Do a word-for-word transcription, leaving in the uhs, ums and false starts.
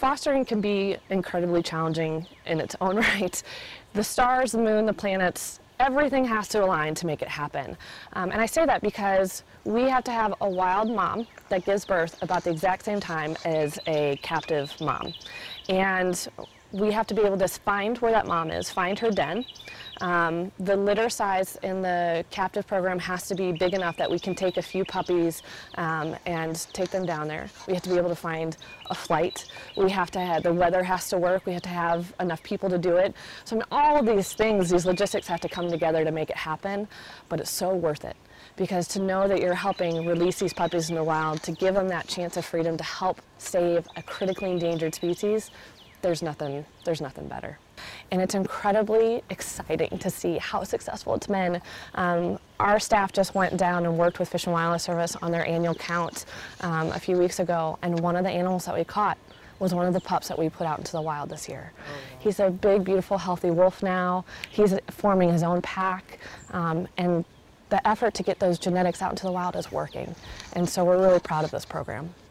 fostering can be incredibly challenging in its own right. The stars, the moon, the planets, everything has to align to make it happen. Um, and I say that because we have to have a wild mom that gives birth about the exact same time as a captive mom. And we have to be able to find where that mom is, find her den. Um, the litter size in the captive program has to be big enough that we can take a few puppies um, and take them down there. We have to be able to find a flight. We have to have, the weather has to work. We have to have enough people to do it. So I mean, all of these things, these logistics have to come together to make it happen, but it's so worth it. Because to know that you're helping release these puppies in the wild, to give them that chance of freedom to help save a critically endangered species, there's nothing, there's nothing better. And it's incredibly exciting to see how successful it's been. Um, our staff just went down and worked with Fish and Wildlife Service on their annual count um, a few weeks ago, and one of the animals that we caught was one of the pups that we put out into the wild this year. Oh, wow. He's a big, beautiful, healthy wolf now. He's forming his own pack, um, and the effort to get those genetics out into the wild is working. And so we're really proud of this program.